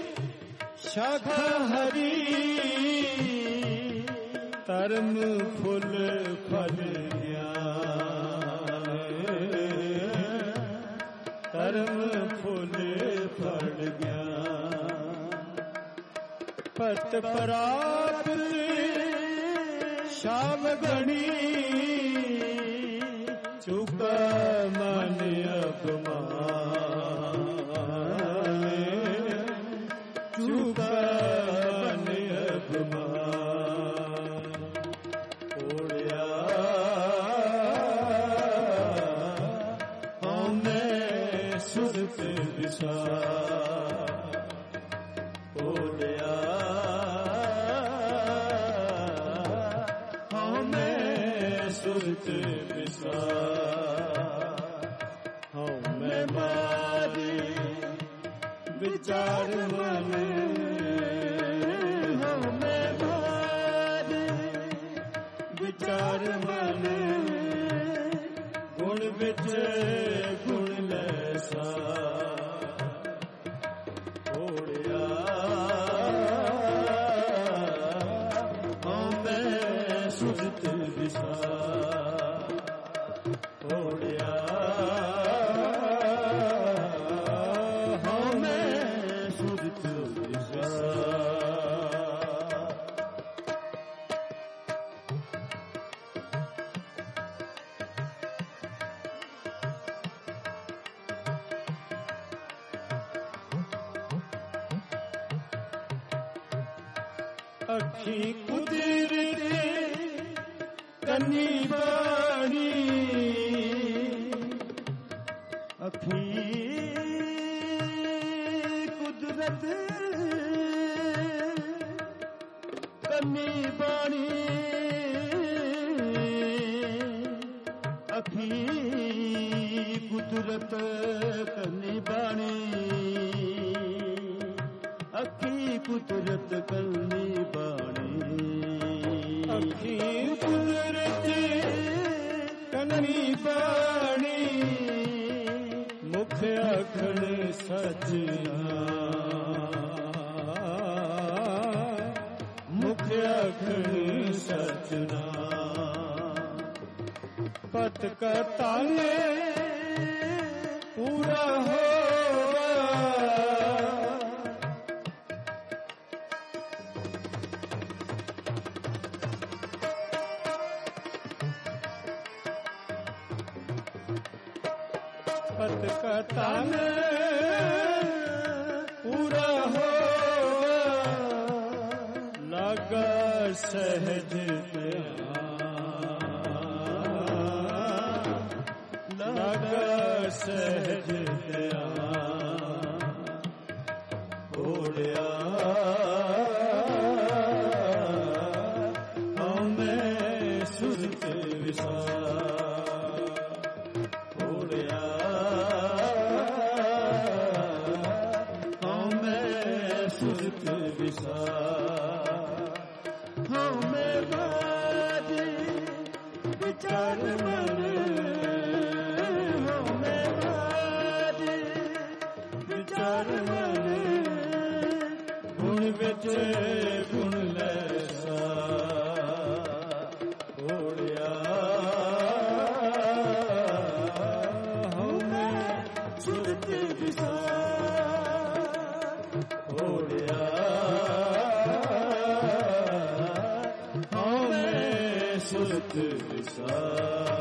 ਸ਼ਾਖਾ ਹਰੀ ਧਰਮ ਫੁੱਲ ਫਲ ਗਿਆਨ ਧਰਮ ਫੁੱਲ ਫਲ ਗਿਆਨ ਪਤ ਪ੍ਰਾਪਤ ਸ਼ਾਮ ਗਣੀ ਚੁਕਾ ਮਨ ਅਪਮਾਨ ਵਿਚਾਰ ਮਨ ਹਉਮੈ ਬਾਦ ਵਿਚਾਰ ਮਨ ਗੁਣ ਵਿੱਚ ਗੁਣ ਲੈਸਾ ਹੋੜਿਆ ਅੱਖੀ ਕੁਦਰਤੀ ਕੰਨੀ ਬਾਣੀ ਅੱਖੀ ਕੁਦਰਤ ਕੰਨੀ ਬਾਣੀ ਅੱਖੀ ਕੁਦਰਤ ਕੰਨੀ ਬਾਣੀ ਅੱਖੀ ਕੁਦਰਤ ਕੰਨੀ ਬਾਣੀ ਅੱਖੀ ਕੁਦਰਤ ਕੰਨੀ ਬਾਣੀ ਮੁਖ ਆਖਣ ਸੱਚ ਮੁਖ ਆਖਣ ਸੱਚ ਨਾ ਪਤ ਕਾ ਤਾਲੇ ਪੂਰਾ ਹੋਵਾ ਪਤ ਕਾ ਤਾਲੇ ਪੂਰਾ ਹੋਵਾ ਲਾਗਾ ਸਹਿਜ ਸਹਿਜ ਦਿਆ ਹੋੜਿਆ ਹਉਮੈ ਸੁਰਤ ਵਿਸਾਰ ਹੋੜਿਆ ਹਉਮੈ ਸੁਰਤ ਵਿਸਾਰ ਹਉਮੈ ਬਾਜੀ ਵਿਚਾਰ ਮਨ ਗੁਣ ਵਿੱਚ ਗੁਣ ਲੈਸਾ ਹੋੜਿਆ ਹਉਮੈ ਸੁਰਤ ਵਿਸਾਰ ਹੋੜਿਆ ਹਉਮੈ ਸੁਰਤ ਵਿਸਾਰ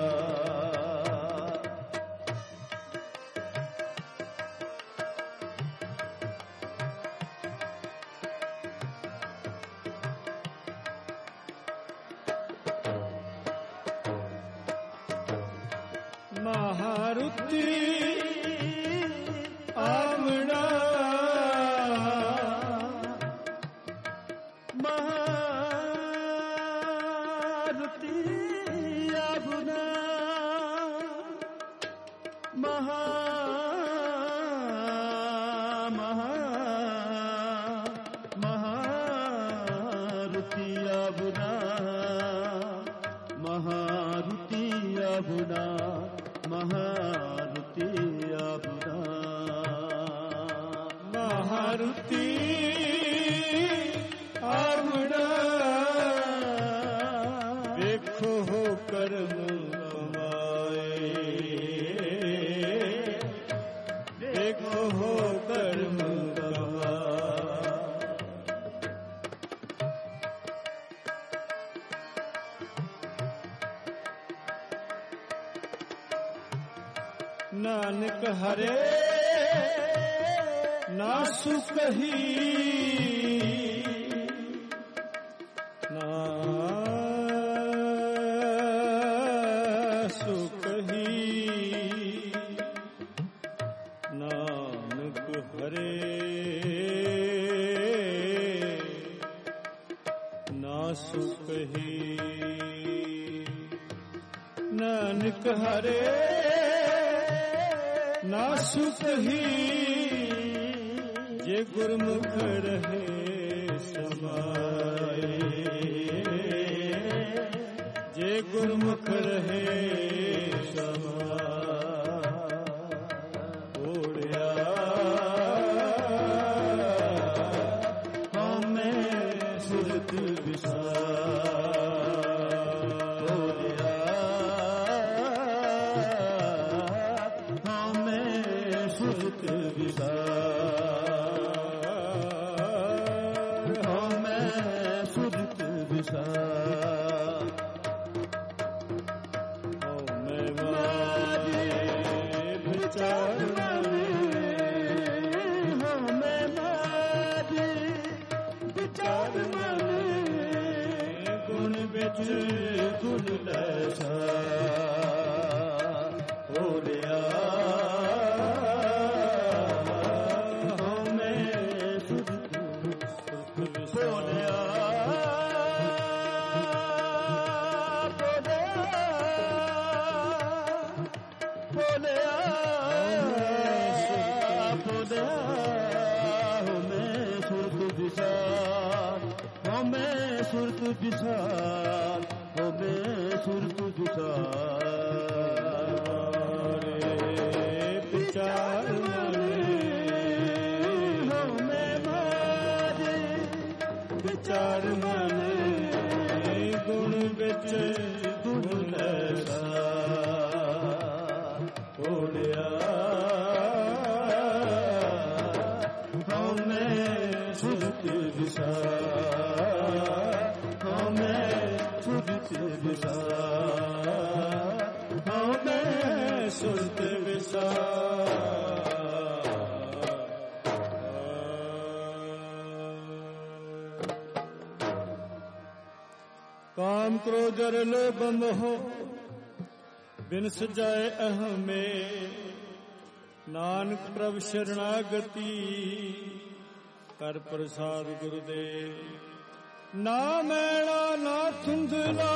ਮਹਾਰੁਤੀ ਆਵਣਾ ਮਹਾਰੁਤੀ ਆਵਣਾ ਮਹਾ ਮਹਾ ਮਹਾਰੁਤੀ ਆਵਣਾ ਮਹਾਰੁਤੀ ਆਵਣਾ ਮਹਾਰੁਤੀ ਆਵਣਾ ਮਹਾਰੁਤੀ ਆਵਣਾ ਵੇਖੋ ਹੋ ਕਰਮ ਕਮਾਏ ਵੇਖੋ ਹੋ ਕਰਮ ਕਮਾਏ ਨਾਨਕ ਹਰੇ ਨਾ ਸੁਖਹੀ ਨਾ ਸੁਖਹੀ ਨਾਨਕ ਹਰੇ ਨਾ ਸੁਖਹੀ ਨਾਨਕ ਹਰੇ ਨਾ ਸੁਖਹੀ ਜੇ ਗੁਰਮੁਖ ਰਹੇ ਸਮਾਏ ਜੇ ਗੁਰਮੁਖ ਰਹੇ ਸਮਾਏ ਹੋੜਿਆ ਹਉਮੈ ਸੁਰਤ ਵਿਸਾਰ ਹੋੜਿਆ ਹਉਮੈ ਸੁਰਤ ਵਿਸਾਰ ਹਉਮੈ ਸੁਰਤ ਵਿਸਾਰ ਹਉਮੈ ਸੁਰਤ ਵਿਸਾਰ ਹੋਵੇ ਸੁਰਤ ਵਿਸਾਰ ਵਿਚਾਰ ਹੋਵੇ ਮਾਰੇ ਵਿਚਾਰ ਮਨ ਗੁਣ ਵਿੱਚ ਗੁਣ ਐਸਾ ਹੋੜਿਆ ਹਉਮੈ ਸੁਰਤ ਵਿਸਾਰ ਹਉਮੈ ਸੁਰਤ ਵਿਸਾਰ ਹਉਮੈ ਸੁਰਤ ਵਿਸਾਰ ਕਾਮ ਕ੍ਰੋਧ ਜਰ ਲੋਭ ਮੋਹ ਬਿਨ ਸਜਾਏ ਅਹਮੇ ਨਾਨਕ ਪ੍ਰਭ ਸ਼ਰਣਾਗਤੀ ਕਰ ਪ੍ਰਸਾਦ ਗੁਰਦੇਵ ਨਾ ਮੈਲਾ ਨਾ ਧੁੰਦਲਾ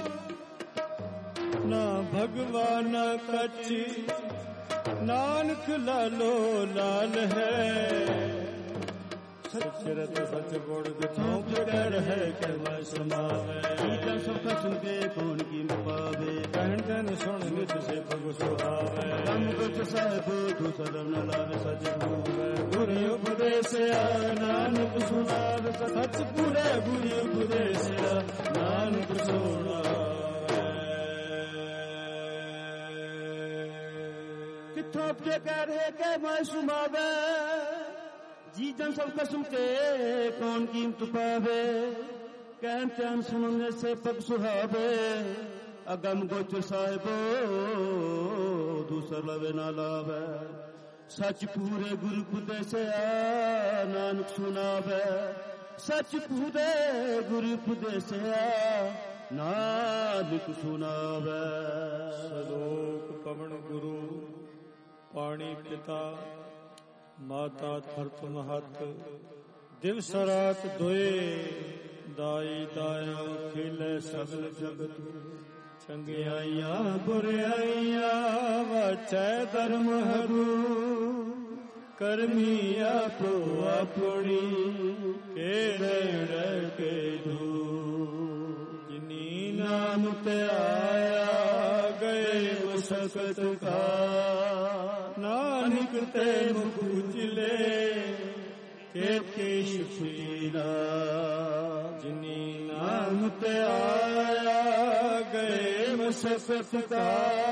ਨਾ ਭਗਵਾਨ ਕੱਚ ਨਾਨਕ ਲਾਲੋ ਲਾਲ ਹੈ ਸੱਚ ਰਤ ਸੱਚ ਗੁਣ ਕਿਥੋਂ ਡਰ ਹੈ ਕਿ ਮੈਂ ਸਮਾਵੇ ਜਨ ਸਭ ਕਾ ਸੁਣ ਕੇ ਕੌਣ ਕੀਮਤ ਪਾਵੇ ਕਹਿਣ ਤਨ ਸੁਣ ਨਿਤ ਸੇ ਭਗ ਸੁਹਾਵੇ ਕੰਮ ਗੁਰਤ ਸਾਹਿਬ ਦੂਸਰਾ ਨ ਲਾਵੇ ਸੱਚ ਹੋਵੇ ਗੁਰੂ ਉਪਦੇਸਿਆ ਨਾਨਕ ਸੁਣਾਵੇ ਸੱਚ ਪੂਰੇ ਗੁਰੂ ਉਪਦੇਸਿਆ ਨਾਨਕ ਸੁਣਾਵੇ ਕਿਥੋਂ ਕੇ ਕਹਿ ਰਹੇ ਕਿ ਮੈਂ ਸੁਣਾਵੇ जी जन सब कसम के कौन कीमत पावे कहन त्यान सुनने से पग सुहावे अगम गोचर साहिबो दूसर लवे ना लावे सच पूरे गुरु पुदे से नानक सुनावे सच पूरे गुरु पुदे से नानक सुनावे सलोक पवन गुरु पाणी पिता ਮਾਤਾ ਧਰਤ ਮਹਤ ਦਿਵਸ ਰਾਤ ਦੋਏ ਦਾਈ ਦਾਇਆ ਖੇਲੇ ਸਗਲ ਜਗਤ ਚੰਗਿਆਈਆਂ ਬੁਰਾਈਆਂ ਵਾਚੈ ਧਰਮ ਹਰੂ ਕਰਮੀ ਆਪੋ ਆਪਣੀ ਕਿਹੜੇ ਕੇ ਦੂ ਜਿਨੀ ਨਾਮ ਤੇ ਆਇਆ ਗਏ ਮੁਸਕਤ ਕਾ ਨਾਨਕ ਤੇ ਮੁਖ ਉਜਲੇ ਕੇਤੇ ਸ਼ੁਕਰੀਨਾ ਜਿਨੀ ਨਾਮ ਤੇ ਆਇਆ ਗਏ ਮੁਸਕਤ ਕਾ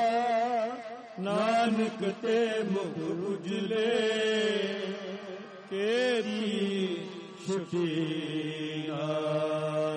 ਨਾਨਕ ਤੇ ਮੁਖ ਉਜਲੇ ਕੇਤੀ ਸ਼ੁਕਰੀਨਾ